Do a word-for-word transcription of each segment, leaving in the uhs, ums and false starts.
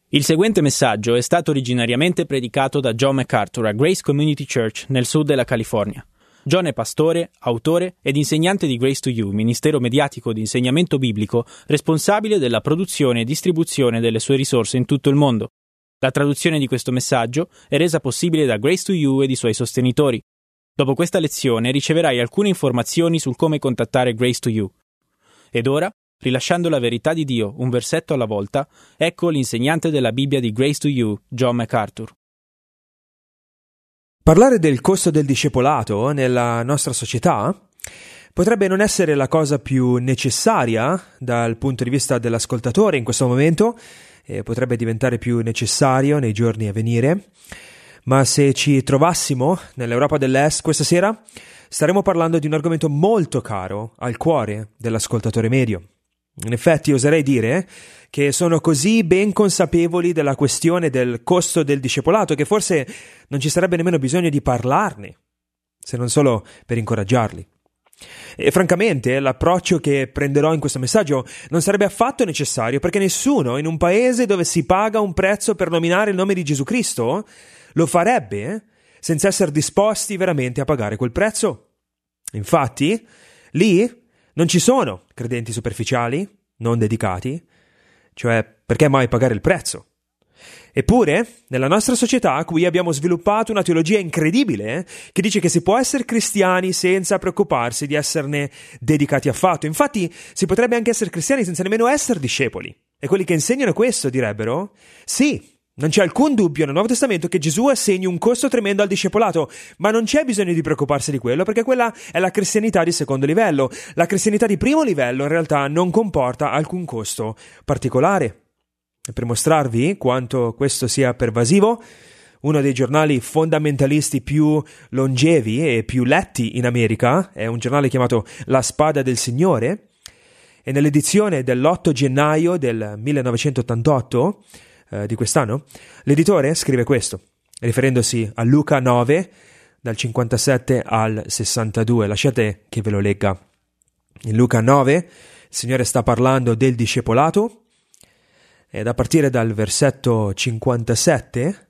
Il seguente messaggio è stato originariamente predicato da John MacArthur a Grace Community Church nel sud della California. John è pastore, autore ed insegnante di Grace to You, ministero mediatico di insegnamento biblico responsabile della produzione e distribuzione delle sue risorse in tutto il mondo. La traduzione di questo messaggio è resa possibile da Grace to You ed i suoi sostenitori. Dopo questa lezione riceverai alcune informazioni sul come contattare Grace to You. Ed ora, rilasciando la verità di Dio un versetto alla volta, ecco l'insegnante della Bibbia di Grace to You, John MacArthur. Parlare del costo del discepolato nella nostra società potrebbe non essere la cosa più necessaria dal punto di vista dell'ascoltatore in questo momento, e potrebbe diventare più necessario nei giorni a venire, ma se ci trovassimo nell'Europa dell'Est questa sera staremo parlando di un argomento molto caro al cuore dell'ascoltatore medio. In effetti oserei dire che sono così ben consapevoli della questione del costo del discepolato che forse non ci sarebbe nemmeno bisogno di parlarne, se non solo per incoraggiarli. E francamente l'approccio che prenderò in questo messaggio non sarebbe affatto necessario, perché nessuno in un paese dove si paga un prezzo per nominare il nome di Gesù Cristo lo farebbe senza essere disposti veramente a pagare quel prezzo. Infatti, lì non ci sono credenti superficiali, non dedicati, cioè perché mai pagare il prezzo? Eppure, nella nostra società qui abbiamo sviluppato una teologia incredibile che dice che si può essere cristiani senza preoccuparsi di esserne dedicati affatto. Infatti, si potrebbe anche essere cristiani senza nemmeno essere discepoli. E quelli che insegnano questo direbbero: sì, non c'è alcun dubbio nel Nuovo Testamento che Gesù assegni un costo tremendo al discepolato, ma non c'è bisogno di preoccuparsi di quello, perché quella è la cristianità di secondo livello. La cristianità di primo livello in realtà non comporta alcun costo particolare. E per mostrarvi quanto questo sia pervasivo, uno dei giornali fondamentalisti più longevi e più letti in America è un giornale chiamato La Spada del Signore, e nell'edizione dell'otto gennaio del millenovecentottantotto eh, di quest'anno, l'editore scrive questo, riferendosi a Luca nove, dal cinquantasette al sessantadue. Lasciate che ve lo legga. In Luca nove il Signore sta parlando del discepolato, ed a partire dal versetto cinquantasette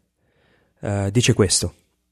eh, dice questo: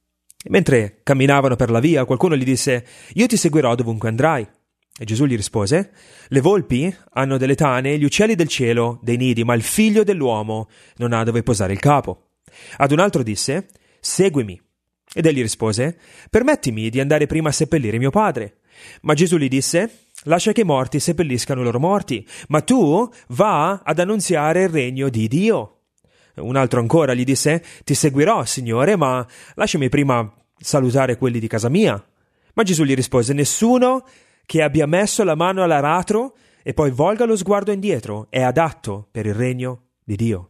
mentre camminavano per la via, qualcuno gli disse: io ti seguirò dovunque andrai. E Gesù gli rispose: le volpi hanno delle tane e gli uccelli del cielo dei nidi, ma il figlio dell'uomo non ha dove posare il capo. Ad un altro disse: seguimi. Ed egli rispose: permettimi di andare prima a seppellire mio padre. Ma Gesù gli disse: lascia che i morti seppelliscano i loro morti, ma tu va ad annunziare il regno di Dio. Un altro ancora gli disse: ti seguirò, Signore, ma lasciami prima salutare quelli di casa mia. Ma Gesù gli rispose: nessuno che abbia messo la mano all'aratro e poi volga lo sguardo indietro è adatto per il regno di Dio.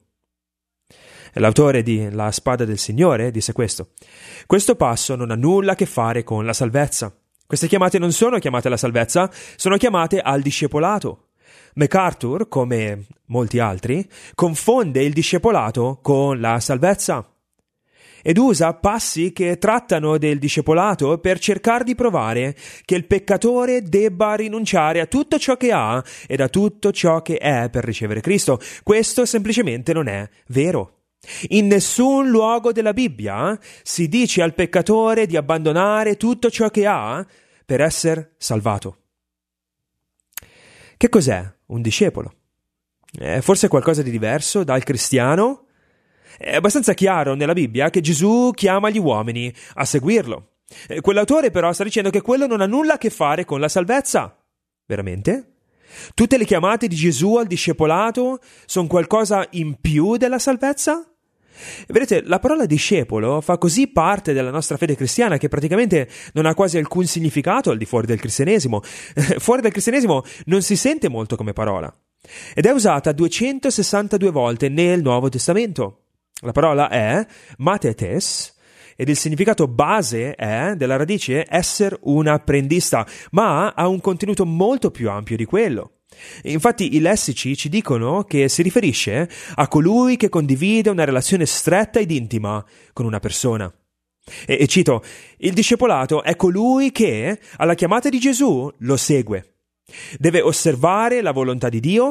L'autore di La Spada del Signore disse questo: questo passo non ha nulla a che fare con la salvezza. Queste chiamate non sono chiamate alla salvezza, sono chiamate al discepolato. MacArthur, come molti altri, confonde il discepolato con la salvezza ed usa passi che trattano del discepolato per cercare di provare che il peccatore debba rinunciare a tutto ciò che ha ed a tutto ciò che è per ricevere Cristo. Questo semplicemente non è vero. In nessun luogo della Bibbia si dice al peccatore di abbandonare tutto ciò che ha per essere salvato. Che cos'è un discepolo? È forse qualcosa di diverso dal cristiano? È abbastanza chiaro nella Bibbia che Gesù chiama gli uomini a seguirlo. Quell'autore però sta dicendo che quello non ha nulla a che fare con la salvezza. Veramente? Tutte le chiamate di Gesù al discepolato sono qualcosa in più della salvezza? Vedete, la parola discepolo fa così parte della nostra fede cristiana che praticamente non ha quasi alcun significato al di fuori del cristianesimo. Fuori dal cristianesimo non si sente molto come parola ed è usata duecentosessantadue volte nel Nuovo Testamento. La parola è matetes ed il significato base è, della radice, essere un apprendista, ma ha un contenuto molto più ampio di quello. Infatti i lessici ci dicono che si riferisce a colui che condivide una relazione stretta ed intima con una persona. E, e cito, il discepolato è colui che, alla chiamata di Gesù, lo segue. Deve osservare la volontà di Dio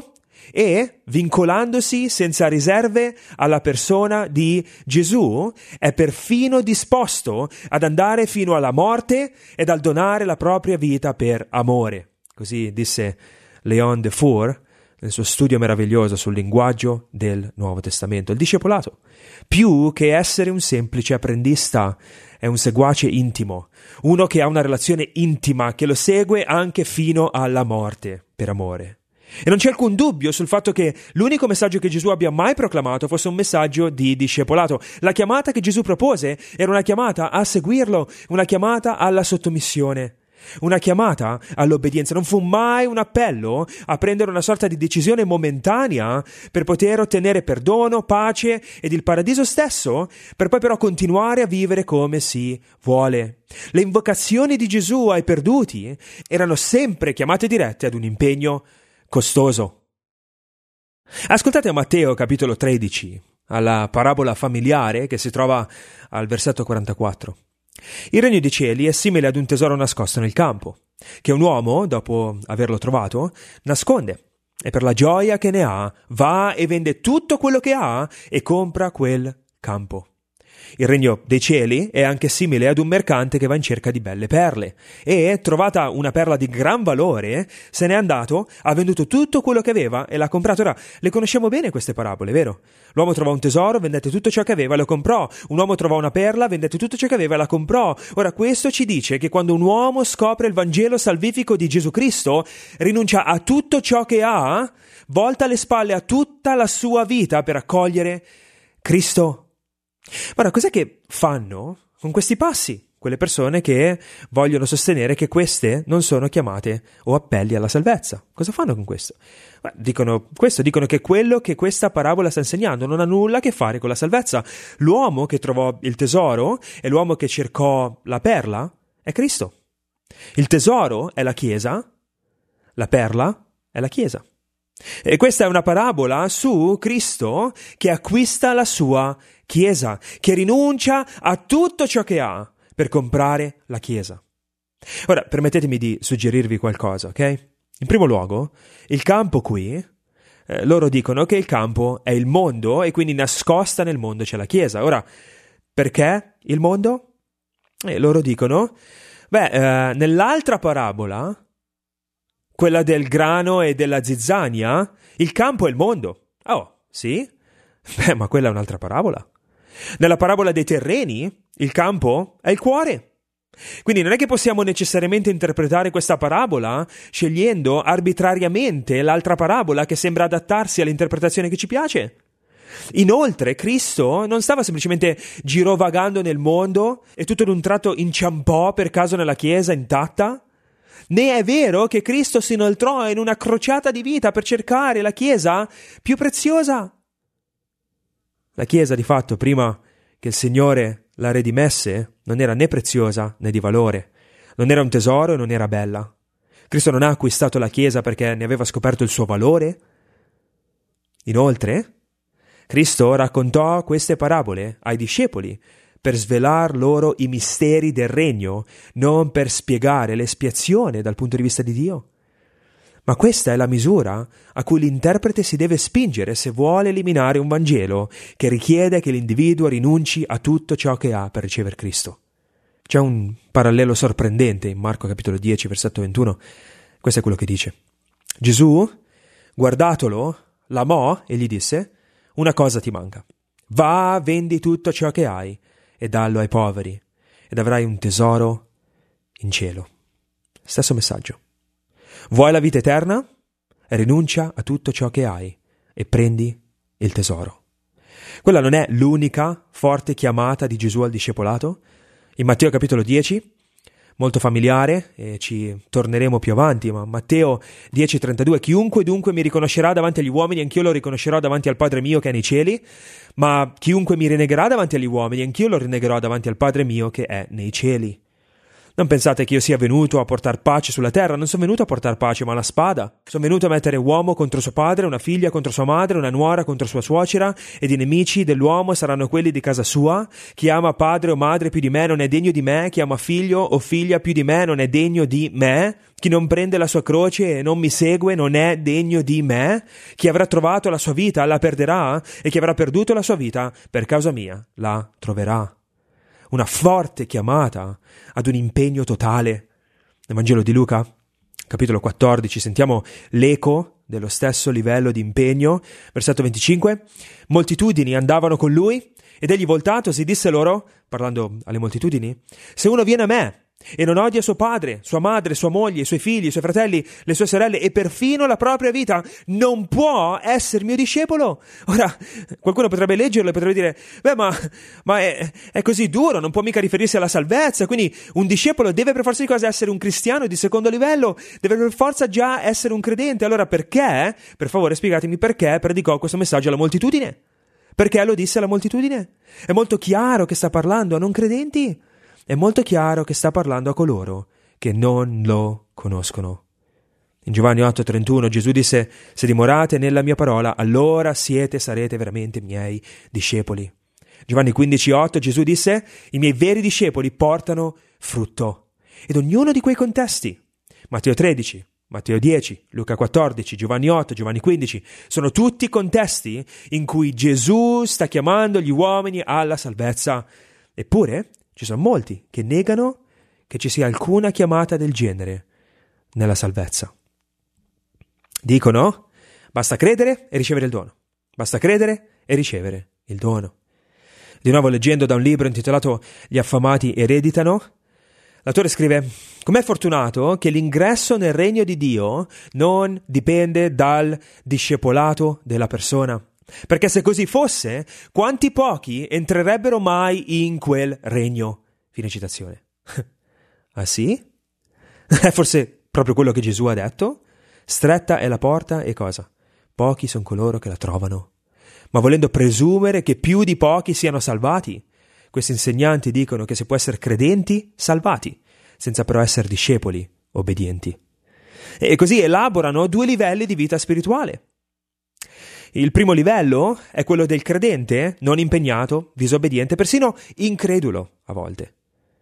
e vincolandosi senza riserve alla persona di Gesù, è perfino disposto ad andare fino alla morte ed al donare la propria vita per amore. Così disse Léon Dufour nel suo studio meraviglioso sul linguaggio del Nuovo Testamento. Il discepolato, più che essere un semplice apprendista, è un seguace intimo, uno che ha una relazione intima, che lo segue anche fino alla morte per amore. E non c'è alcun dubbio sul fatto che l'unico messaggio che Gesù abbia mai proclamato fosse un messaggio di discepolato. La chiamata che Gesù propose era una chiamata a seguirlo, una chiamata alla sottomissione. Una chiamata all'obbedienza. Non fu mai un appello a prendere una sorta di decisione momentanea per poter ottenere perdono, pace ed il paradiso stesso, per poi però continuare a vivere come si vuole. Le invocazioni di Gesù ai perduti erano sempre chiamate dirette ad un impegno costoso. Ascoltate a Matteo capitolo tredici, alla parabola familiare che si trova al versetto quarantaquattro. Il regno dei cieli è simile ad un tesoro nascosto nel campo, che un uomo, dopo averlo trovato, nasconde, e per la gioia che ne ha, va e vende tutto quello che ha e compra quel campo. Il regno dei cieli è anche simile ad un mercante che va in cerca di belle perle e, trovata una perla di gran valore, se n'è andato, ha venduto tutto quello che aveva e l'ha comprato. Ora, le conosciamo bene queste parabole, vero? L'uomo trovò un tesoro, vendette tutto ciò che aveva e lo comprò. Un uomo trovò una perla, vendette tutto ciò che aveva e la comprò. Ora, questo ci dice che quando un uomo scopre il Vangelo salvifico di Gesù Cristo, rinuncia a tutto ciò che ha, volta le spalle a tutta la sua vita per accogliere Cristo. Ora, cos'è che fanno con questi passi quelle persone che vogliono sostenere che queste non sono chiamate o appelli alla salvezza? Cosa fanno con questo? Beh, dicono questo, dicono che quello che questa parabola sta insegnando non ha nulla a che fare con la salvezza. L'uomo che trovò il tesoro e l'uomo che cercò la perla è Cristo. Il tesoro è la Chiesa, la perla è la Chiesa. E questa è una parabola su Cristo che acquista la sua Chiesa, che rinuncia a tutto ciò che ha per comprare la Chiesa. Ora, permettetemi di suggerirvi qualcosa, ok? In primo luogo, il campo qui, eh, loro dicono che il campo è il mondo e quindi nascosta nel mondo c'è la Chiesa. Ora, perché il mondo? Eh, loro dicono, beh, eh, nell'altra parabola, quella del grano e della zizzania, il campo è il mondo. Oh, sì? Beh, ma quella è un'altra parabola. Nella parabola dei terreni, il campo è il cuore. Quindi non è che possiamo necessariamente interpretare questa parabola scegliendo arbitrariamente l'altra parabola che sembra adattarsi all'interpretazione che ci piace. Inoltre, Cristo non stava semplicemente girovagando nel mondo e tutto d'un tratto inciampò per caso nella Chiesa intatta. Né è vero che Cristo si inoltrò in una crociata di vita per cercare la Chiesa più preziosa. La Chiesa, di fatto, prima che il Signore la redimesse, non era né preziosa né di valore, non era un tesoro e non era bella. Cristo non ha acquistato la Chiesa perché ne aveva scoperto il suo valore. Inoltre, Cristo raccontò queste parabole ai discepoli per svelar loro i misteri del regno, non per spiegare l'espiazione dal punto di vista di Dio. Ma questa è la misura a cui l'interprete si deve spingere se vuole eliminare un Vangelo che richiede che l'individuo rinunci a tutto ciò che ha per ricevere Cristo. C'è un parallelo sorprendente in Marco capitolo dieci, versetto ventuno. Questo è quello che dice. Gesù, guardatolo, l'amò e gli disse: una cosa ti manca. Va, vendi tutto ciò che hai e dallo ai poveri, ed avrai un tesoro in cielo. Stesso messaggio. Vuoi la vita eterna? Rinuncia a tutto ciò che hai e prendi il tesoro. Quella non è l'unica forte chiamata di Gesù al discepolato. In Matteo capitolo dieci, molto familiare, e ci torneremo più avanti, ma Matteo dieci trentadue, chiunque dunque mi riconoscerà davanti agli uomini, anch'io lo riconoscerò davanti al Padre mio che è nei cieli, ma chiunque mi rinnegherà davanti agli uomini, anch'io lo rinnegherò davanti al Padre mio che è nei cieli. Non pensate che io sia venuto a portare pace sulla terra, non sono venuto a portare pace ma la spada. Sono venuto a mettere uomo contro suo padre, una figlia contro sua madre, una nuora contro sua suocera, ed i nemici dell'uomo saranno quelli di casa sua. Chi ama padre o madre più di me non è degno di me, chi ama figlio o figlia più di me non è degno di me. Chi non prende la sua croce e non mi segue non è degno di me. Chi avrà trovato la sua vita la perderà, e chi avrà perduto la sua vita per causa mia la troverà. Una forte chiamata ad un impegno totale. Nel Vangelo di Luca, capitolo quattordici, sentiamo l'eco dello stesso livello di impegno. Versetto venticinque: moltitudini andavano con lui, ed egli voltatosi disse loro, parlando alle moltitudini: se uno viene a me e non odia suo padre, sua madre, sua moglie, i suoi figli, i suoi fratelli, le sue sorelle e perfino la propria vita, non può essere mio discepolo. Ora, qualcuno potrebbe leggerlo e potrebbe dire: beh, ma, ma è, è così duro, non può mica riferirsi alla salvezza, quindi un discepolo deve per forza di cose essere un cristiano di secondo livello, deve per forza già essere un credente. Allora perché, per favore spiegatemi perché predicò questo messaggio alla moltitudine? Perché lo disse alla moltitudine? È molto chiaro che sta parlando a non credenti. È molto chiaro che sta parlando a coloro che non lo conoscono. In Giovanni otto trentuno Gesù disse: se dimorate nella mia parola, allora siete, sarete veramente miei discepoli. Giovanni quindici otto Gesù disse: i miei veri discepoli portano frutto. Ed ognuno di quei contesti, Matteo tredici, Matteo dieci, Luca quattordici, Giovanni otto, Giovanni quindici, sono tutti contesti in cui Gesù sta chiamando gli uomini alla salvezza. Eppure ci sono molti che negano che ci sia alcuna chiamata del genere nella salvezza. Dicono: basta credere e ricevere il dono. Basta credere e ricevere il dono. Di nuovo, leggendo da un libro intitolato Gli affamati ereditano, l'autore scrive: com'è fortunato che l'ingresso nel regno di Dio non dipende dal discepolato della persona. Perché se così fosse, quanti pochi entrerebbero mai in quel regno? Fine citazione. Ah sì? È forse proprio quello che Gesù ha detto? Stretta è la porta e cosa? Pochi sono coloro che la trovano. Ma volendo presumere che più di pochi siano salvati, questi insegnanti dicono che si può essere credenti salvati, senza però essere discepoli obbedienti. E così elaborano due livelli di vita spirituale. Il primo livello è quello del credente non impegnato, disobbediente, persino incredulo a volte.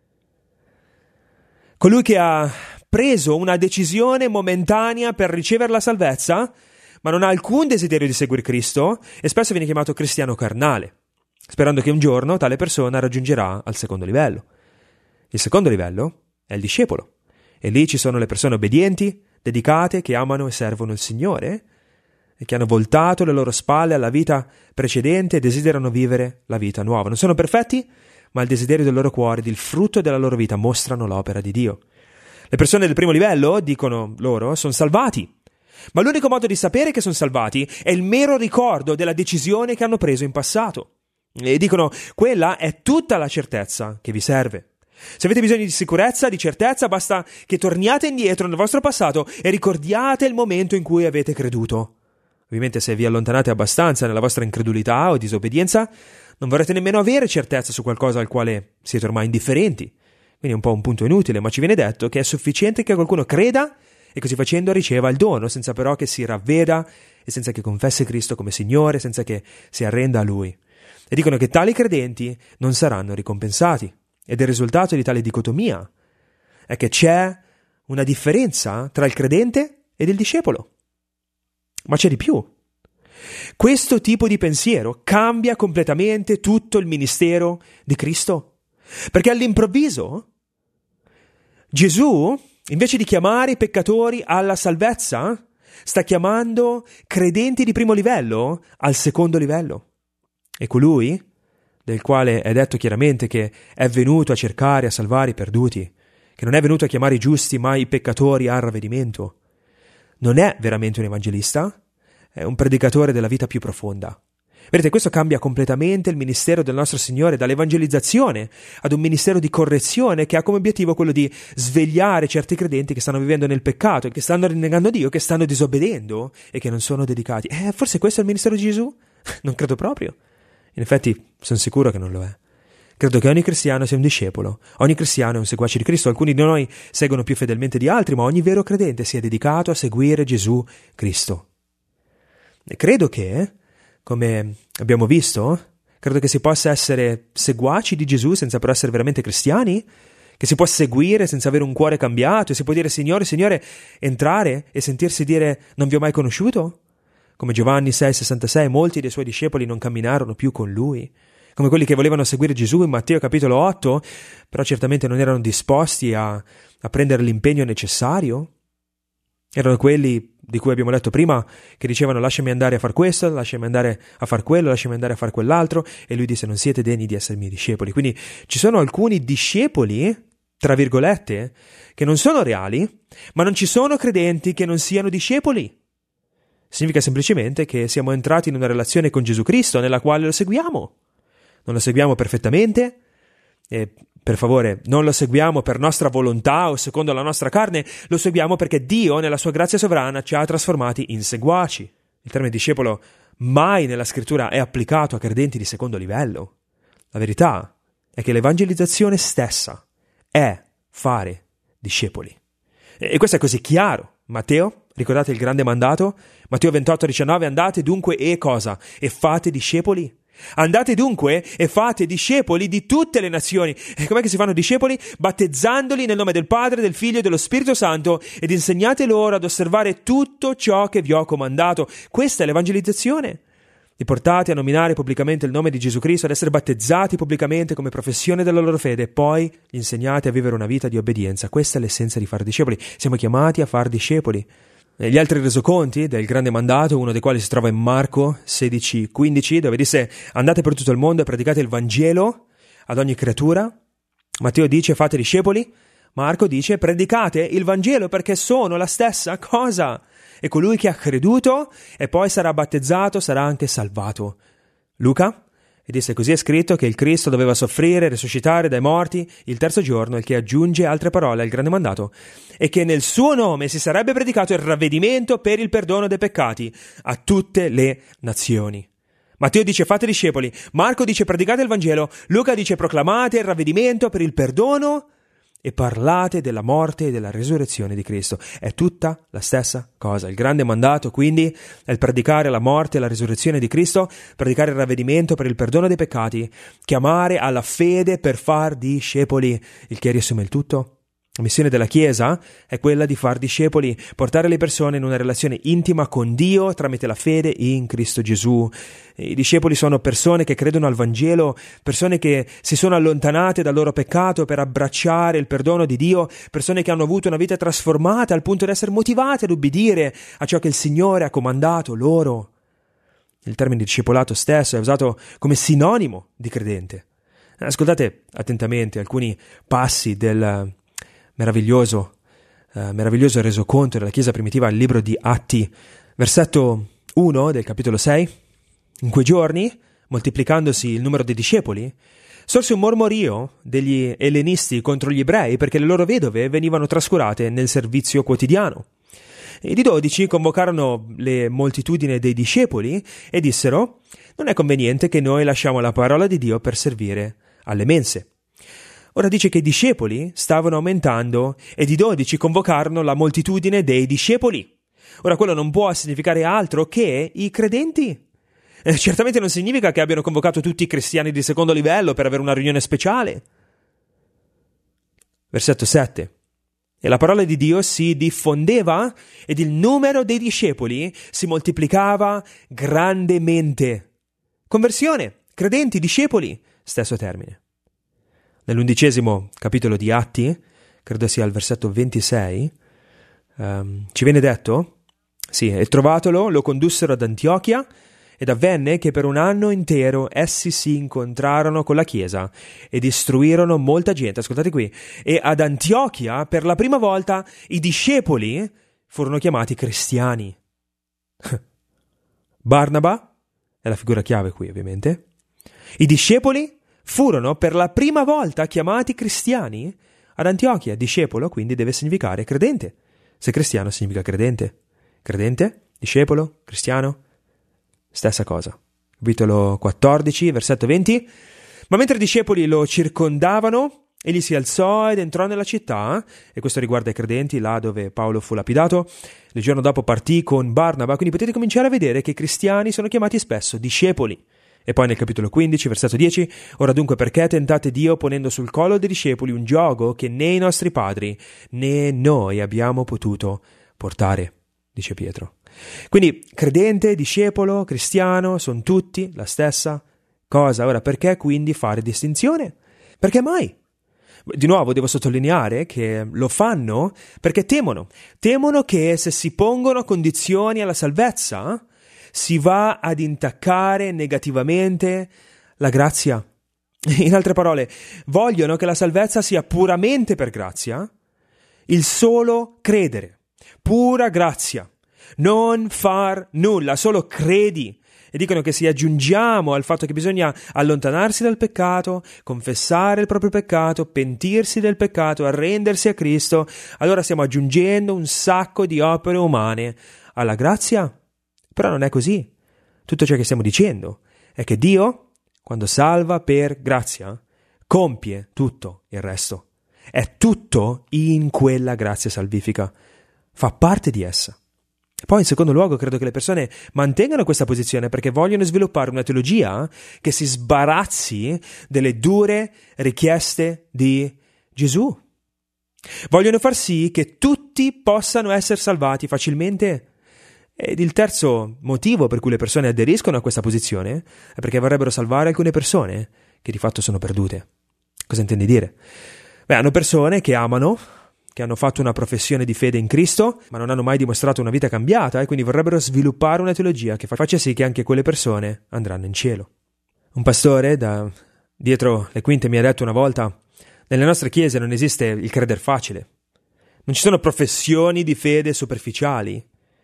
Colui che ha preso una decisione momentanea per ricevere la salvezza, ma non ha alcun desiderio di seguire Cristo, e spesso viene chiamato cristiano carnale, sperando che un giorno tale persona raggiungerà al secondo livello. Il secondo livello è il discepolo, e lì ci sono le persone obbedienti, dedicate, che amano e servono il Signore, e che hanno voltato le loro spalle alla vita precedente e desiderano vivere la vita nuova. Non sono perfetti, ma il desiderio del loro cuore, il frutto della loro vita, mostrano l'opera di Dio. Le persone del primo livello, dicono loro, sono salvati, ma l'unico modo di sapere che sono salvati è il mero ricordo della decisione che hanno preso in passato. E dicono: quella è tutta la certezza che vi serve. Se avete bisogno di sicurezza, di certezza, basta che torniate indietro nel vostro passato e ricordiate il momento in cui avete creduto. Ovviamente, se vi allontanate abbastanza nella vostra incredulità o disobbedienza, non vorrete nemmeno avere certezza su qualcosa al quale siete ormai indifferenti. Quindi è un po' un punto inutile, ma ci viene detto che è sufficiente che qualcuno creda e così facendo riceva il dono, senza però che si ravveda e senza che confessi Cristo come Signore, senza che si arrenda a Lui. E dicono che tali credenti non saranno ricompensati. Ed il risultato di tale dicotomia è che c'è una differenza tra il credente ed il discepolo. Ma c'è di più. Questo tipo di pensiero cambia completamente tutto il ministero di Cristo. Perché all'improvviso Gesù, invece di chiamare i peccatori alla salvezza, sta chiamando credenti di primo livello al secondo livello. E colui, del quale è detto chiaramente che è venuto a cercare e a salvare i perduti, che non è venuto a chiamare i giusti ma i peccatori al ravvedimento, non è veramente un evangelista, è un predicatore della vita più profonda. Vedete, questo cambia completamente il ministero del nostro Signore dall'evangelizzazione ad un ministero di correzione che ha come obiettivo quello di svegliare certi credenti che stanno vivendo nel peccato, che stanno rinnegando Dio, che stanno disobbedendo e che non sono dedicati. Eh, forse questo è il ministero di Gesù? Non credo proprio. In effetti, sono sicuro che non lo è. Credo che ogni cristiano sia un discepolo, ogni cristiano è un seguace di Cristo. Alcuni di noi seguono più fedelmente di altri, ma ogni vero credente si è dedicato a seguire Gesù Cristo. E credo che, come abbiamo visto, credo che si possa essere seguaci di Gesù senza però essere veramente cristiani, che si può seguire senza avere un cuore cambiato, e si può dire Signore, Signore, entrare e sentirsi dire non vi ho mai conosciuto? Come Giovanni sei sessantasei, molti dei suoi discepoli non camminarono più con lui, come quelli che volevano seguire Gesù in Matteo capitolo otto, però certamente non erano disposti a, a prendere l'impegno necessario. Erano quelli di cui abbiamo letto prima, che dicevano lasciami andare a far questo, lasciami andare a far quello, lasciami andare a far quell'altro, e lui disse non siete degni di essere miei discepoli. Quindi ci sono alcuni discepoli, tra virgolette, che non sono reali, ma non ci sono credenti che non siano discepoli. Significa semplicemente che siamo entrati in una relazione con Gesù Cristo nella quale lo seguiamo. Non lo seguiamo perfettamente, e per favore non lo seguiamo per nostra volontà o secondo la nostra carne, lo seguiamo perché Dio nella sua grazia sovrana ci ha trasformati in seguaci. Il termine discepolo mai nella scrittura è applicato a credenti di secondo livello. La verità è che l'evangelizzazione stessa è fare discepoli. E questo è così chiaro. Matteo, ricordate il grande mandato? Matteo ventotto diciannove, andate dunque e cosa? E fate discepoli? Andate dunque e fate discepoli di tutte le nazioni. E com'è che si fanno discepoli? Battezzandoli nel nome del Padre, del Figlio e dello Spirito Santo, ed insegnate loro ad osservare tutto ciò che vi ho comandato. Questa è l'evangelizzazione. Li portate a nominare pubblicamente il nome di Gesù Cristo, ad essere battezzati pubblicamente come professione della loro fede, e poi gli insegnate a vivere una vita di obbedienza. Questa è l'essenza di fare discepoli. Siamo chiamati a fare discepoli. Gli altri resoconti del grande mandato, uno dei quali si trova in Marco sedici quindici, dove disse andate per tutto il mondo e predicate il Vangelo ad ogni creatura. Matteo dice fate discepoli. Marco dice predicate il Vangelo, perché sono la stessa cosa. E colui che ha creduto e poi sarà battezzato sarà anche salvato. Luca? E disse così è scritto che il Cristo doveva soffrire, risuscitare dai morti il terzo giorno, il che aggiunge altre parole al grande mandato, e che nel suo nome si sarebbe predicato il ravvedimento per il perdono dei peccati a tutte le nazioni. Matteo dice fate discepoli, Marco dice predicate il Vangelo, Luca dice proclamate il ravvedimento per il perdono e parlate della morte e della resurrezione di Cristo. È tutta la stessa cosa. Il grande mandato, quindi, è il predicare la morte e la resurrezione di Cristo, predicare il ravvedimento per il perdono dei peccati, chiamare alla fede per far discepoli, il che riassume il tutto. La missione della Chiesa è quella di far discepoli, portare le persone in una relazione intima con Dio tramite la fede in Cristo Gesù. I discepoli sono persone che credono al Vangelo, persone che si sono allontanate dal loro peccato per abbracciare il perdono di Dio, persone che hanno avuto una vita trasformata al punto di essere motivate ad ubbidire a ciò che il Signore ha comandato loro. Il termine discepolato stesso è usato come sinonimo di credente. Ascoltate attentamente alcuni passi del meraviglioso, eh, meraviglioso resoconto della Chiesa primitiva al libro di Atti, versetto uno del capitolo sei. In quei giorni, moltiplicandosi il numero dei discepoli, sorse un mormorio degli ellenisti contro gli ebrei perché le loro vedove venivano trascurate nel servizio quotidiano. Ed i dodici convocarono le moltitudini dei discepoli e dissero: non è conveniente che noi lasciamo la parola di Dio per servire alle mense. Ora dice che i discepoli stavano aumentando ed i dodici convocarono la moltitudine dei discepoli. Ora quello non può significare altro che i credenti. Eh, certamente non significa che abbiano convocato tutti i cristiani di secondo livello per avere una riunione speciale. Versetto sette. E la parola di Dio si diffondeva ed il numero dei discepoli si moltiplicava grandemente. Conversione, credenti, discepoli, stesso termine. Nell'undicesimo capitolo di Atti, credo sia al versetto ventisei, um, ci viene detto, sì, e trovatolo, lo condussero ad Antiochia, ed avvenne che per un anno intero essi si incontrarono con la Chiesa e istruirono molta gente. Ascoltate qui, e ad Antiochia per la prima volta i discepoli furono chiamati cristiani. Barnaba è la figura chiave qui, ovviamente. I discepoli furono per la prima volta chiamati cristiani ad Antiochia. Discepolo quindi deve significare credente. Se cristiano significa credente. Credente, discepolo, cristiano, stessa cosa. Capitolo quattordici, versetto venti. Ma mentre i discepoli lo circondavano, egli si alzò ed entrò nella città, e questo riguarda i credenti là dove Paolo fu lapidato. Il giorno dopo partì con Barnaba, quindi potete cominciare a vedere che i cristiani sono chiamati spesso discepoli. E poi nel capitolo quindici, versetto dieci, ora dunque perché tentate Dio ponendo sul collo dei discepoli un giogo che né i nostri padri né noi abbiamo potuto portare, dice Pietro. Quindi credente, discepolo, cristiano, sono tutti la stessa cosa. Ora perché quindi fare distinzione? Perché mai? Di nuovo devo sottolineare che lo fanno perché temono. Temono che se si pongono condizioni alla salvezza si va ad intaccare negativamente la grazia. In altre parole, vogliono che la salvezza sia puramente per grazia, il solo credere, pura grazia, non far nulla, solo credi. E dicono che se aggiungiamo al fatto che bisogna allontanarsi dal peccato, confessare il proprio peccato, pentirsi del peccato, arrendersi a Cristo, allora stiamo aggiungendo un sacco di opere umane alla grazia. Però non è così. Tutto ciò che stiamo dicendo è che Dio, quando salva per grazia, compie tutto il resto. È tutto in quella grazia salvifica. Fa parte di essa. Poi, in secondo luogo, credo che le persone mantengano questa posizione perché vogliono sviluppare una teologia che si sbarazzi delle dure richieste di Gesù. Vogliono far sì che tutti possano essere salvati facilmente. Ed il terzo motivo per cui le persone aderiscono a questa posizione è perché vorrebbero salvare alcune persone che di fatto sono perdute. Cosa intendi dire? Beh, hanno persone che amano, che hanno fatto una professione di fede in Cristo, ma non hanno mai dimostrato una vita cambiata, e quindi vorrebbero sviluppare una teologia che faccia sì che anche quelle persone andranno in cielo. Un pastore da dietro le quinte mi ha detto una volta: nelle nostre chiese non esiste il creder facile. Non ci sono professioni di fede superficiali.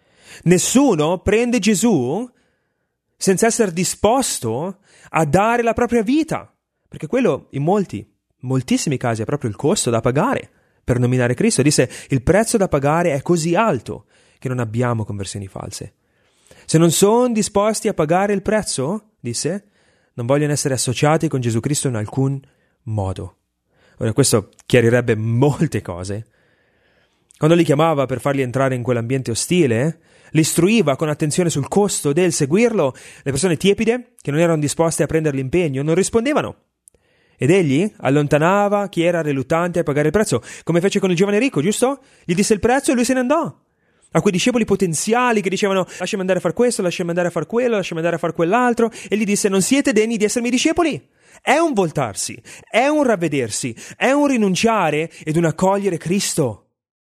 Nessuno prende Gesù senza essere disposto a dare la propria vita, perché quello in molti, moltissimi casi è proprio il costo da pagare per nominare Cristo. Disse: il prezzo da pagare è così alto che non abbiamo conversioni false. Se non sono disposti a pagare il prezzo, disse, non vogliono essere associati con Gesù Cristo in alcun modo. Ora, questo chiarirebbe molte cose. Quando li chiamava per farli entrare in quell'ambiente ostile, li istruiva con attenzione sul costo del seguirlo. Le persone tiepide, che non erano disposte a prendere l'impegno, non rispondevano. Ed egli allontanava chi era riluttante a pagare il prezzo, come fece con il giovane ricco, giusto? Gli disse il prezzo e lui se ne andò. A quei discepoli potenziali che dicevano: lasciami andare a far questo, lasciami andare a far quello, lasciami andare a far quell'altro, e gli disse: non siete degni di essermi discepoli. È un voltarsi, è un ravvedersi, è un rinunciare ed un accogliere Cristo.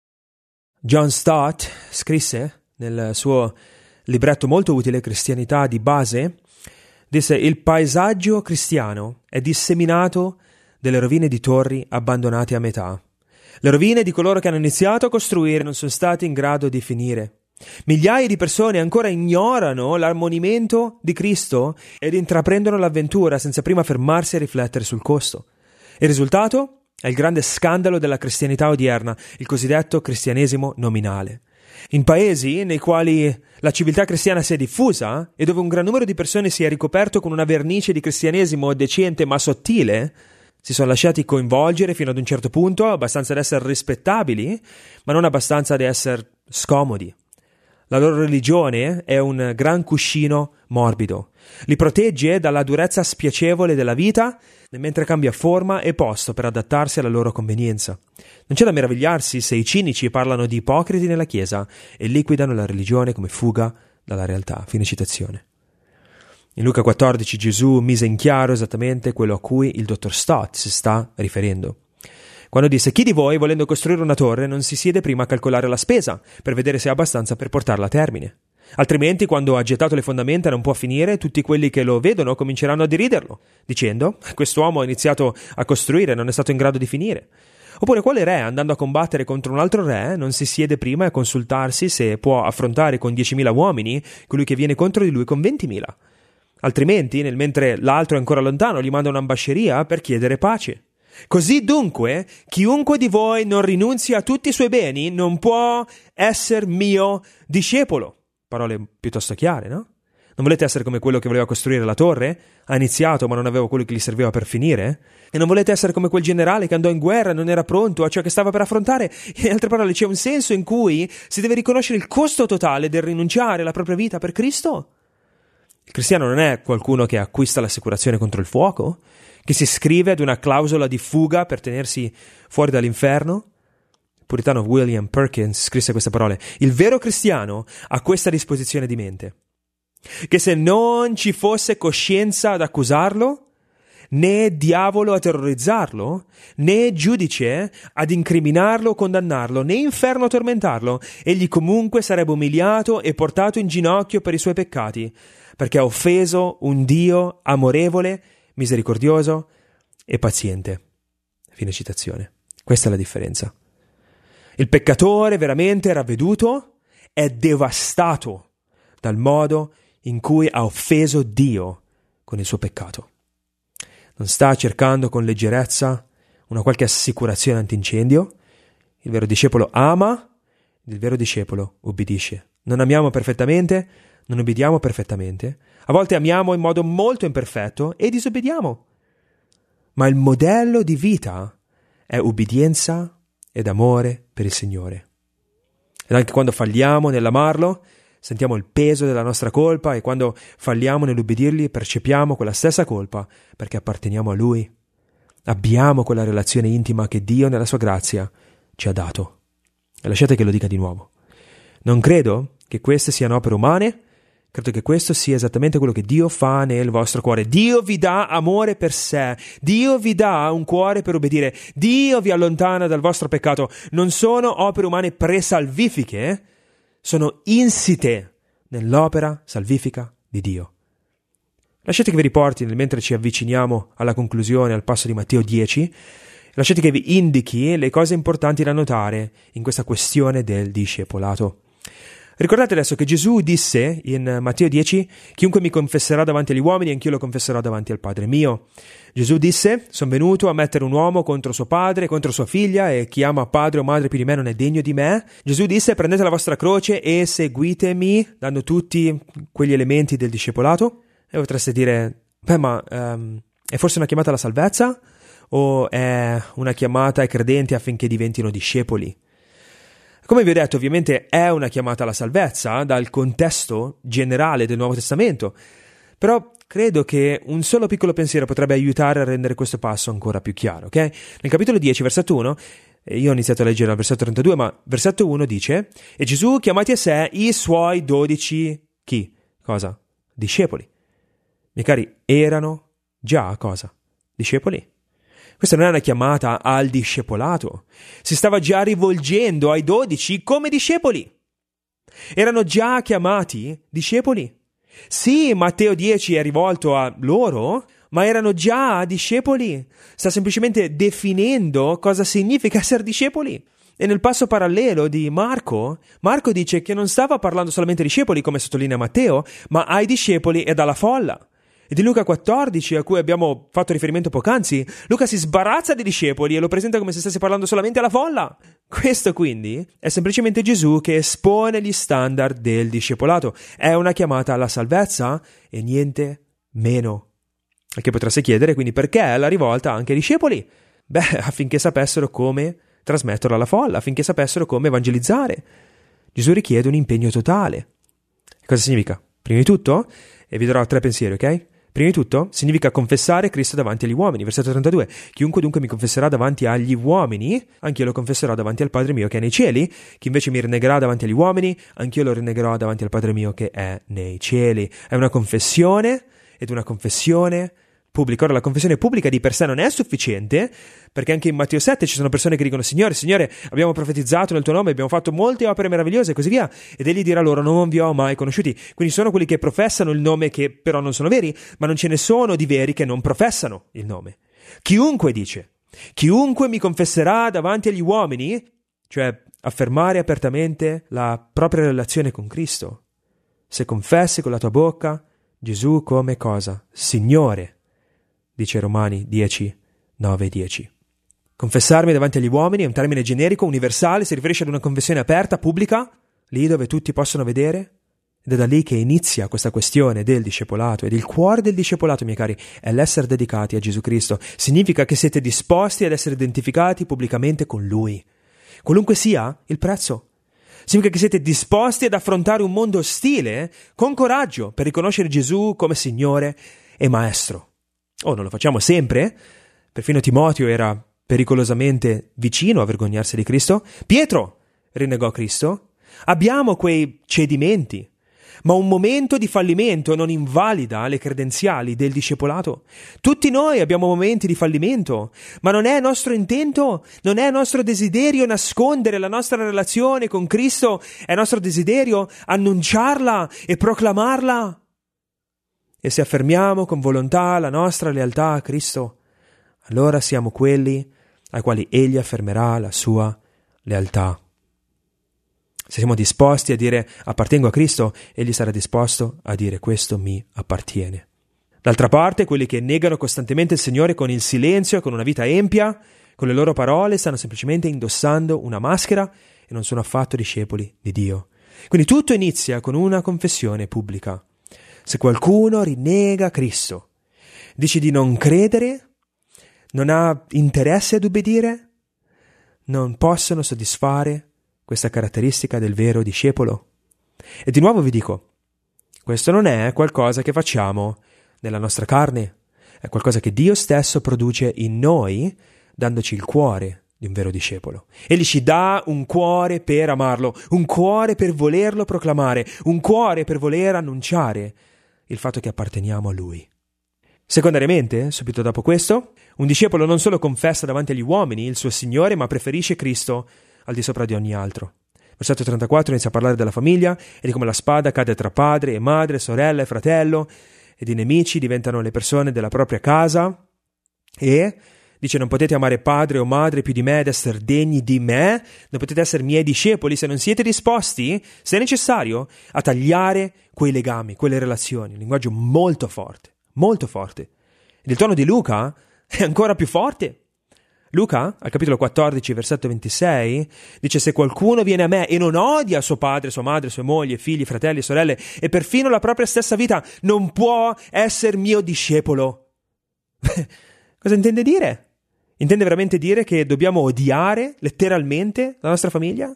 John Stott scrisse nel suo libretto molto utile Cristianità di base, disse: il paesaggio cristiano è disseminato delle rovine di torri abbandonate a metà. Le rovine di coloro che hanno iniziato a costruire non sono stati in grado di finire. Migliaia di persone ancora ignorano l'ammonimento di Cristo ed intraprendono l'avventura senza prima fermarsi a riflettere sul costo. Il risultato è il grande scandalo della cristianità odierna, il cosiddetto cristianesimo nominale. In paesi nei quali la civiltà cristiana si è diffusa e dove un gran numero di persone si è ricoperto con una vernice di cristianesimo decente ma sottile, si sono lasciati coinvolgere fino ad un certo punto, abbastanza da essere rispettabili, ma non abbastanza da essere scomodi. La loro religione è un gran cuscino morbido. Li protegge dalla durezza spiacevole della vita, mentre cambia forma e posto per adattarsi alla loro convenienza. Non c'è da meravigliarsi se i cinici parlano di ipocriti nella Chiesa e liquidano la religione come fuga dalla realtà. Fine citazione. In Luca quattordici Gesù mise in chiaro esattamente quello a cui il dottor Stott si sta riferendo. Quando disse: chi di voi, volendo costruire una torre, non si siede prima a calcolare la spesa per vedere se ha abbastanza per portarla a termine? Altrimenti, quando ha gettato le fondamenta non può finire, tutti quelli che lo vedono cominceranno a deriderlo, dicendo: quest'uomo ha iniziato a costruire e non è stato in grado di finire. Oppure, quale re, andando a combattere contro un altro re, non si siede prima a consultarsi se può affrontare con diecimila uomini colui che viene contro di lui con ventimila? Altrimenti, nel mentre l'altro è ancora lontano, gli manda un'ambasceria per chiedere pace. Così dunque, chiunque di voi non rinunzi a tutti i suoi beni non può essere mio discepolo. Parole piuttosto chiare, no? Non volete essere come quello che voleva costruire la torre? Ha iniziato ma non aveva quello che gli serviva per finire? E non volete essere come quel generale che andò in guerra e non era pronto a ciò che stava per affrontare? In altre parole, c'è un senso in cui si deve riconoscere il costo totale del rinunciare alla propria vita per Cristo? Il cristiano non è qualcuno che acquista l'assicurazione contro il fuoco, che si iscrive ad una clausola di fuga per tenersi fuori dall'inferno. Il puritano William Perkins scrisse queste parole: il vero cristiano ha questa disposizione di mente, che se non ci fosse coscienza ad accusarlo, né diavolo a terrorizzarlo, né giudice ad incriminarlo o condannarlo, né inferno a tormentarlo, egli comunque sarebbe umiliato e portato in ginocchio per i suoi peccati, perché ha offeso un Dio amorevole, misericordioso e paziente. Fine citazione. Questa è la differenza. Il peccatore veramente ravveduto è devastato dal modo in cui ha offeso Dio con il suo peccato. Non sta cercando con leggerezza una qualche assicurazione antincendio. Il vero discepolo ama, il vero discepolo ubbidisce. Non amiamo perfettamente, non ubbidiamo perfettamente. A volte amiamo in modo molto imperfetto e disobbediamo. Ma il modello di vita è ubbidienza ed amore per il Signore. Ed anche quando falliamo nell'amarlo, sentiamo il peso della nostra colpa, e quando falliamo nell'ubbidirgli percepiamo quella stessa colpa perché apparteniamo a Lui. Abbiamo quella relazione intima che Dio nella sua grazia ci ha dato. E lasciate che lo dica di nuovo. Non credo che queste siano opere umane, credo che questo sia esattamente quello che Dio fa nel vostro cuore. Dio vi dà amore per sé, Dio vi dà un cuore per obbedire, Dio vi allontana dal vostro peccato. Non sono opere umane presalvifiche, sono insite nell'opera salvifica di Dio. Lasciate che vi riporti, mentre ci avviciniamo alla conclusione, al passo di Matteo dieci, lasciate che vi indichi le cose importanti da notare in questa questione del discepolato. Ricordate adesso che Gesù disse in Matteo dieci: chiunque mi confesserà davanti agli uomini, anch'io lo confesserò davanti al Padre mio. Gesù disse: sono venuto a mettere un uomo contro suo padre, contro sua figlia, e chi ama padre o madre più di me non è degno di me. Gesù disse: prendete la vostra croce e seguitemi, dando tutti quegli elementi del discepolato. E potreste dire: beh, ma um, è forse una chiamata alla salvezza? O è una chiamata ai credenti affinché diventino discepoli? Come vi ho detto, ovviamente è una chiamata alla salvezza dal contesto generale del Nuovo Testamento, però credo che un solo piccolo pensiero potrebbe aiutare a rendere questo passo ancora più chiaro, ok? Nel capitolo dieci, versetto uno, io ho iniziato a leggere dal versetto trentadue, ma versetto uno dice: e Gesù chiamati a sé i suoi dodici, chi? Cosa? Discepoli. Miei cari, erano già cosa? Discepoli. Questa non è una chiamata al discepolato. Si stava già rivolgendo ai dodici come discepoli. Erano già chiamati discepoli. Sì, Matteo dieci è rivolto a loro, ma erano già discepoli. Sta semplicemente definendo cosa significa essere discepoli. E nel passo parallelo di Marco, Marco dice che non stava parlando solamente ai discepoli, come sottolinea Matteo, ma ai discepoli e alla folla. E di Luca quattordici, a cui abbiamo fatto riferimento poc'anzi, Luca si sbarazza dei discepoli e lo presenta come se stesse parlando solamente alla folla. Questo quindi è semplicemente Gesù che espone gli standard del discepolato. È una chiamata alla salvezza e niente meno. E che potreste chiedere quindi perché la rivolta anche ai discepoli? Beh, affinché sapessero come trasmetterlo alla folla, affinché sapessero come evangelizzare. Gesù richiede un impegno totale. Cosa significa? Prima di tutto, e vi darò tre pensieri, ok? Prima di tutto, significa confessare Cristo davanti agli uomini. Versetto trentadue. Chiunque dunque mi confesserà davanti agli uomini, anch'io lo confesserò davanti al Padre mio che è nei cieli. Chi invece mi rinnegherà davanti agli uomini, anch'io lo rinnegherò davanti al Padre mio che è nei cieli. È una confessione, ed una confessione pubblica. Ora, la confessione pubblica di per sé non è sufficiente, perché anche in Matteo sette ci sono persone che dicono: Signore, Signore, abbiamo profetizzato nel tuo nome, abbiamo fatto molte opere meravigliose e così via, ed egli dirà loro: non vi ho mai conosciuti. Quindi sono quelli che professano il nome, che però non sono veri, ma non ce ne sono di veri che non professano il nome. Chiunque dice: chiunque mi confesserà davanti agli uomini, cioè affermare apertamente la propria relazione con Cristo. Se confessi con la tua bocca Gesù come cosa? Signore, dice Romani dieci, nove e dieci. Confessarmi davanti agli uomini è un termine generico, universale, si riferisce ad una confessione aperta, pubblica, lì dove tutti possono vedere Ed è da lì che inizia questa questione del discepolato. Ed il cuore del discepolato, miei cari, è l'essere dedicati a Gesù Cristo. Significa che siete disposti ad essere identificati pubblicamente con Lui, qualunque sia il prezzo. Significa che siete disposti ad affrontare un mondo ostile con coraggio per riconoscere Gesù come Signore e Maestro. Oh, non lo facciamo sempre? Perfino Timoteo era pericolosamente vicino a vergognarsi di Cristo. Pietro rinnegò Cristo. Abbiamo quei cedimenti, ma un momento di fallimento non invalida le credenziali del discepolato. Tutti noi abbiamo momenti di fallimento, ma non è nostro intento, non è nostro desiderio nascondere la nostra relazione con Cristo, è nostro desiderio annunciarla e proclamarla. E se affermiamo con volontà la nostra lealtà a Cristo, allora siamo quelli ai quali Egli affermerà la sua lealtà. Se siamo disposti a dire appartengo a Cristo, Egli sarà disposto a dire questo mi appartiene. D'altra parte, quelli che negano costantemente il Signore con il silenzio e con una vita empia, con le loro parole, stanno semplicemente indossando una maschera e non sono affatto discepoli di Dio. Quindi tutto inizia con una confessione pubblica. Se qualcuno rinnega Cristo, dice di non credere, non ha interesse ad ubbidire, non possono soddisfare questa caratteristica del vero discepolo. E di nuovo vi dico, questo non è qualcosa che facciamo nella nostra carne, è qualcosa che Dio stesso produce in noi, dandoci il cuore di un vero discepolo. Egli ci dà un cuore per amarlo, un cuore per volerlo proclamare, un cuore per voler annunciare il fatto che apparteniamo a Lui. Secondariamente, subito dopo questo, un discepolo non solo confessa davanti agli uomini il suo Signore, ma preferisce Cristo al di sopra di ogni altro. Versetto trentaquattro inizia a parlare della famiglia e di come la spada cade tra padre e madre, sorella e fratello, ed i nemici diventano le persone della propria casa, e dice non potete amare padre o madre più di me ed essere degni di me, non potete essere miei discepoli se non siete disposti, se è necessario, a tagliare quei legami, quelle relazioni. Un linguaggio molto forte, molto forte. Ed il tono di Luca è ancora più forte. Luca, al capitolo quattordici, versetto ventisei, dice se qualcuno viene a me e non odia suo padre, sua madre, sue mogli, figli, fratelli e sorelle e perfino la propria stessa vita, non può essere mio discepolo. Cosa intende dire? Intende veramente dire che dobbiamo odiare letteralmente la nostra famiglia?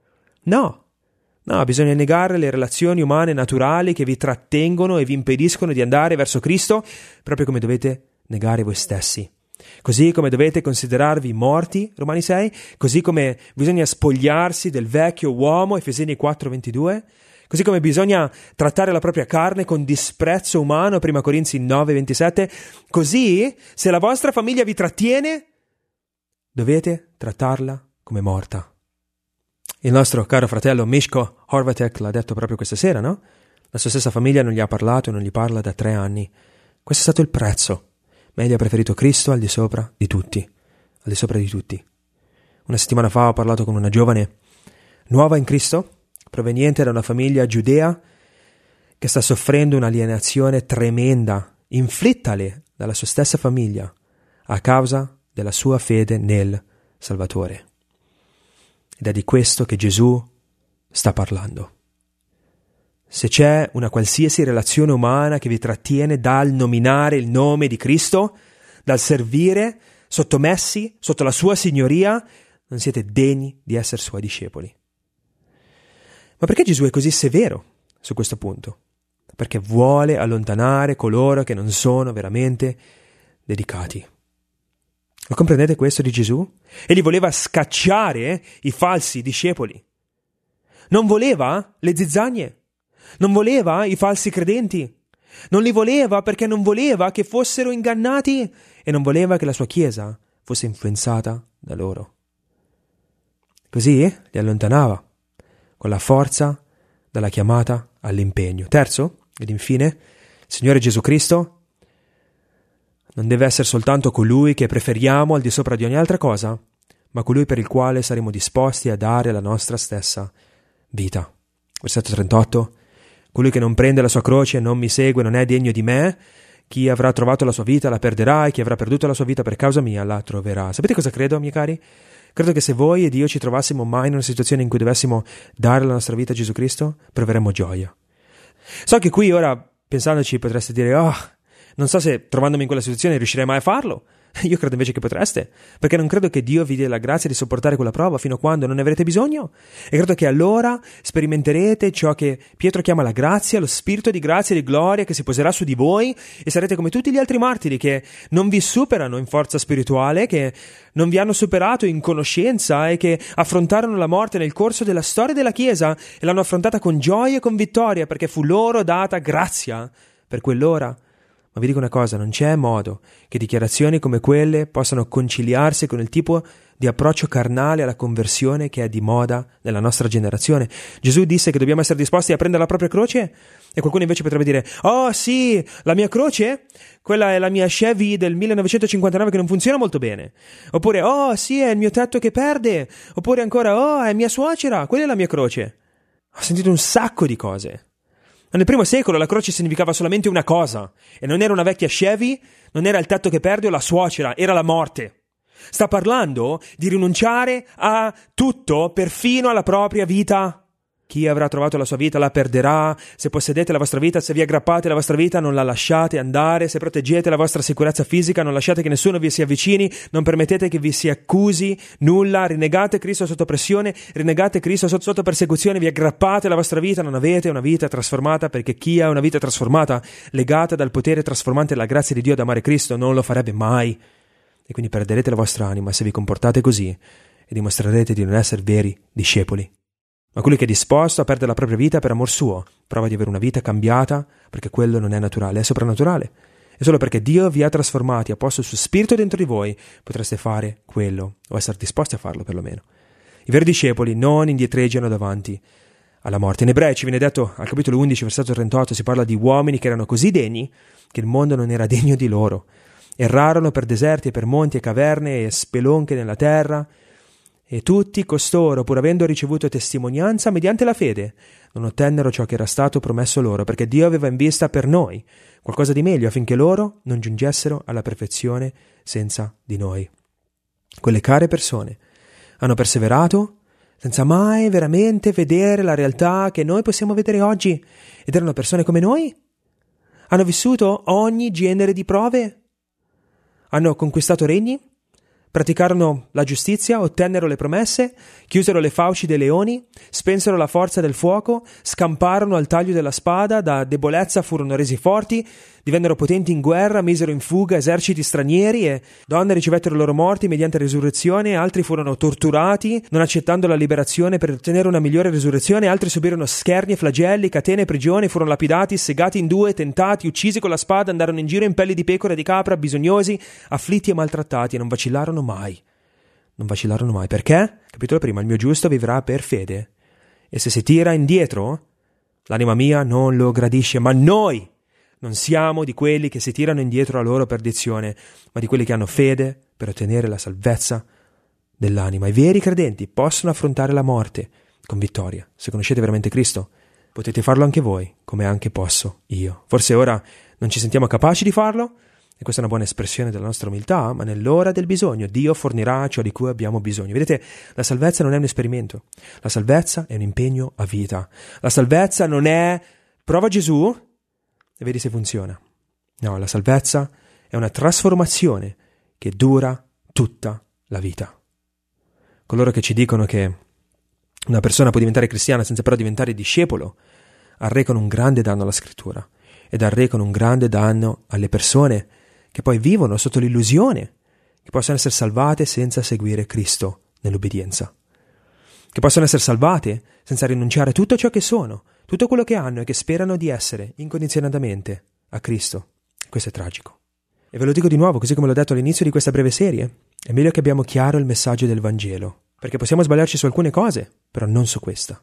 No, no, bisogna negare le relazioni umane naturali che vi trattengono e vi impediscono di andare verso Cristo, proprio come dovete negare voi stessi. Così come dovete considerarvi morti, Romani sei, così come bisogna spogliarsi del vecchio uomo, Efesini quattro ventidue, così come bisogna trattare la propria carne con disprezzo umano, Prima Corinzi nove ventisette, così se la vostra famiglia vi trattiene, dovete trattarla come morta. Il nostro caro fratello Mishko Horvatek l'ha detto proprio questa sera, no? La sua stessa famiglia non gli ha parlato e non gli parla da tre anni. Questo è stato il prezzo. Ma egli ha preferito Cristo al di sopra di tutti, al di sopra di tutti. Una settimana fa ho parlato con una giovane nuova in Cristo, proveniente da una famiglia giudea che sta soffrendo un'alienazione tremenda, inflittale dalla sua stessa famiglia, a causa della sua fede nel Salvatore. Ed è di questo che Gesù sta parlando. Se c'è una qualsiasi relazione umana che vi trattiene dal nominare il nome di Cristo, dal servire, sottomessi sotto la sua signoria, non siete degni di essere suoi discepoli. Ma perché Gesù è così severo su questo punto? Perché vuole allontanare coloro che non sono veramente dedicati. Lo comprendete questo di Gesù? Egli voleva scacciare i falsi discepoli. Non voleva le zizzagne. Non voleva i falsi credenti. Non li voleva perché non voleva che fossero ingannati e non voleva che la sua Chiesa fosse influenzata da loro. Così li allontanava con la forza dalla chiamata all'impegno. Terzo, ed infine, il Signore Gesù Cristo non deve essere soltanto colui che preferiamo al di sopra di ogni altra cosa, ma colui per il quale saremo disposti a dare la nostra stessa vita. Versetto trentotto. Colui che non prende la sua croce e non mi segue non è degno di me. Chi avrà trovato la sua vita la perderà e chi avrà perduto la sua vita per causa mia la troverà. Sapete cosa credo, miei cari? Credo che se voi ed io ci trovassimo mai in una situazione in cui dovessimo dare la nostra vita a Gesù Cristo, proveremmo gioia. So che qui ora, pensandoci, potreste dire, oh, non so se trovandomi in quella situazione riuscirei mai a farlo. Io credo invece che potreste, perché non credo che Dio vi dia la grazia di sopportare quella prova fino a quando non ne avrete bisogno, e credo che allora sperimenterete ciò che Pietro chiama la grazia, lo spirito di grazia e di gloria che si poserà su di voi, e sarete come tutti gli altri martiri che non vi superano in forza spirituale, che non vi hanno superato in conoscenza e che affrontarono la morte nel corso della storia della Chiesa e l'hanno affrontata con gioia e con vittoria, perché fu loro data grazia per quell'ora. Ma vi dico una cosa, non c'è modo che dichiarazioni come quelle possano conciliarsi con il tipo di approccio carnale alla conversione che è di moda nella nostra generazione. Gesù disse che dobbiamo essere disposti a prendere la propria croce, e qualcuno invece potrebbe dire, oh sì, la mia croce, quella è la mia Chevy del millenovecentocinquantanove che non funziona molto bene. Oppure, oh sì, è il mio tetto che perde. Oppure ancora, oh, è mia suocera, quella è la mia croce. Ho sentito un sacco di cose. Nel primo secolo la croce significava solamente una cosa, e non era una vecchia Chevy, non era il tetto che perde o la suocera, era la morte. Sta parlando di rinunciare a tutto, perfino alla propria vita. Chi avrà trovato la sua vita la perderà. Se possedete la vostra vita, se vi aggrappate alla vostra vita, non la lasciate andare. Se proteggete la vostra sicurezza fisica, non lasciate che nessuno vi si avvicini, non permettete che vi si accusi nulla. Rinnegate Cristo sotto pressione, rinnegate Cristo sotto, sotto persecuzione, vi aggrappate alla vostra vita, non avete una vita trasformata, perché chi ha una vita trasformata, legata dal potere trasformante della grazia di Dio ad amare Cristo, non lo farebbe mai. E quindi perderete la vostra anima se vi comportate così, e dimostrerete di non essere veri discepoli. Ma colui che è disposto a perdere la propria vita per amor suo prova di avere una vita cambiata, perché quello non è naturale, è soprannaturale. E solo perché Dio vi ha trasformati, ha posto il suo spirito dentro di voi, potreste fare quello, o essere disposti a farlo perlomeno. I veri discepoli non indietreggiano davanti alla morte. In Ebrei ci viene detto, al capitolo undici, versetto trentotto, si parla di uomini che erano così degni che il mondo non era degno di loro. Errarono per deserti e per monti e caverne e spelonche nella terra, e tutti costoro, pur avendo ricevuto testimonianza mediante la fede, non ottennero ciò che era stato promesso loro, perché Dio aveva in vista per noi qualcosa di meglio, affinché loro non giungessero alla perfezione senza di noi. Quelle care persone hanno perseverato senza mai veramente vedere la realtà che noi possiamo vedere oggi, ed erano persone come noi. Hanno vissuto ogni genere di prove, hanno conquistato regni, praticarono la giustizia, ottennero le promesse, chiusero le fauci dei leoni, spensero la forza del fuoco, scamparono al taglio della spada, da debolezza furono resi forti, divennero potenti in guerra, misero in fuga eserciti stranieri, e donne ricevettero i loro morti mediante risurrezione, altri furono torturati, non accettando la liberazione per ottenere una migliore risurrezione, altri subirono scherni e flagelli, catene e prigioni, furono lapidati, segati in due, tentati, uccisi con la spada, andarono in giro in pelli di pecora e di capra, bisognosi, afflitti e maltrattati, e non vacillarono mai. Non vacillarono mai. Perché? Capitolo primo, il mio giusto vivrà per fede. E se si tira indietro, l'anima mia non lo gradisce, ma noi non siamo di quelli che si tirano indietro alla loro perdizione, ma di quelli che hanno fede per ottenere la salvezza dell'anima. I veri credenti possono affrontare la morte con vittoria. Se conoscete veramente Cristo, potete farlo anche voi, come anche posso io. Forse ora non ci sentiamo capaci di farlo, e questa è una buona espressione della nostra umiltà, ma nell'ora del bisogno Dio fornirà ciò di cui abbiamo bisogno. Vedete, la salvezza non è un esperimento, la salvezza è un impegno a vita. La salvezza non è prova Gesù e vedi se funziona. No, la salvezza è una trasformazione che dura tutta la vita. Coloro che ci dicono che una persona può diventare cristiana senza però diventare discepolo arrecano un grande danno alla scrittura, ed arrecano un grande danno alle persone che poi vivono sotto l'illusione che possono essere salvate senza seguire Cristo nell'obbedienza, che possono essere salvate senza rinunciare a tutto ciò che sono, tutto quello che hanno e che sperano di essere incondizionatamente a Cristo. Questo è tragico. E ve lo dico di nuovo, così come l'ho detto all'inizio di questa breve serie, è meglio che abbiamo chiaro il messaggio del Vangelo, perché possiamo sbagliarci su alcune cose, però non su questa.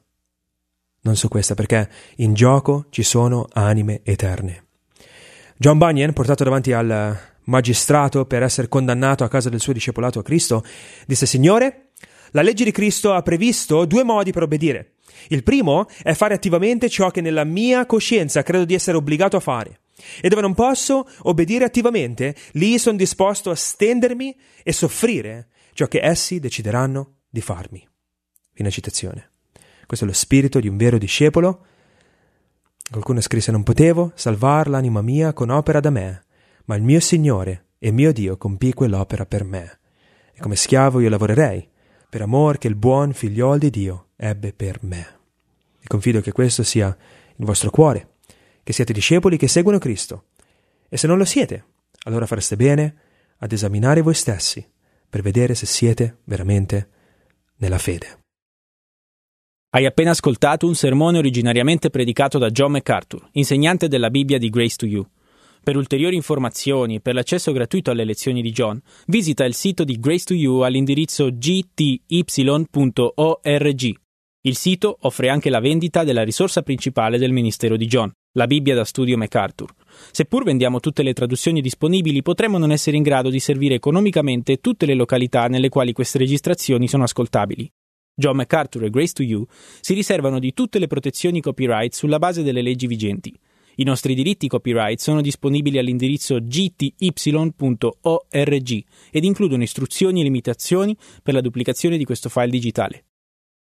Non su questa, perché in gioco ci sono anime eterne. John Bunyan, portato davanti al magistrato per essere condannato a causa del suo discepolato a Cristo, disse: Signore, la legge di Cristo ha previsto due modi per obbedire. Il primo è fare attivamente ciò che nella mia coscienza credo di essere obbligato a fare. E dove non posso obbedire attivamente, lì sono disposto a stendermi e soffrire ciò che essi decideranno di farmi. Fine citazione. Questo è lo spirito di un vero discepolo. Qualcuno scrisse: non potevo salvar l'anima mia con opera da me, ma il mio Signore e mio Dio compì quell'opera per me. E come schiavo io lavorerei, per amor che il buon figliol di Dio ebbe per me. E confido che questo sia il vostro cuore, che siate discepoli che seguono Cristo. E se non lo siete, allora fareste bene ad esaminare voi stessi per vedere se siete veramente nella fede. Hai appena ascoltato un sermone originariamente predicato da John MacArthur, insegnante della Bibbia di Grace to You. Per ulteriori informazioni e per l'accesso gratuito alle lezioni di John, visita il sito di Grace to You all'indirizzo g t y punto org. Il sito offre anche la vendita della risorsa principale del ministero di John, la Bibbia da studio MacArthur. Seppur vendiamo tutte le traduzioni disponibili, potremmo non essere in grado di servire economicamente tutte le località nelle quali queste registrazioni sono ascoltabili. John MacArthur e Grace to You si riservano di tutte le protezioni copyright sulla base delle leggi vigenti. I nostri diritti copyright sono disponibili all'indirizzo g t y punto org ed includono istruzioni e limitazioni per la duplicazione di questo file digitale.